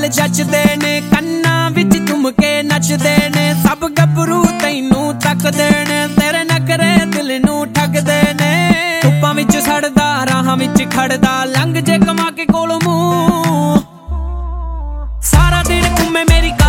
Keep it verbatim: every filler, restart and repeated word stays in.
वाल जचदे ने कन्नां विच झुमके नचदे ने सब गभरू तैनू तकदे ने तेरे नखरे दिल नू ठगदे ने धुप्पां विच सड़दा राहां विच खड़दा लंघ जे कमा के कोल मूंह सारा दिन घूमे मेरी